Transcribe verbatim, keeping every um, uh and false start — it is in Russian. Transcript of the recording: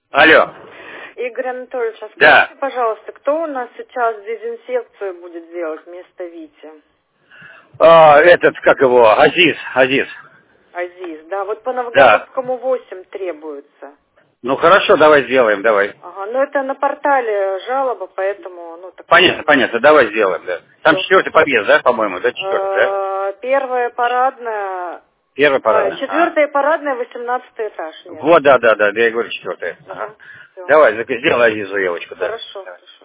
Алло. Игорь Анатольевич, а скажите, Да. пожалуйста, кто у нас сейчас дезинфекцию будет делать вместо Вити? А, этот, как его, Азиз, Азиз. Азиз, да, вот по Да. Новгородскому восемь требуется. Ну хорошо, давай сделаем, давай. Ага, ну это на портале жалоба, поэтому, ну так. Понятно, понятно, давай сделаем, да. Там Всё. четвертый подъезд, да, по-моему, да, четвертый, да? Э, Первая парадная, Первый а, парадный. четвертая парадная, восемнадцатый этаж. А. Нет. Вот, да, да, да, да, я говорю четвертый. Ага. Ага, всё. Давай, зак- сделай Азизу заявочку, да. Хорошо, Давай. хорошо.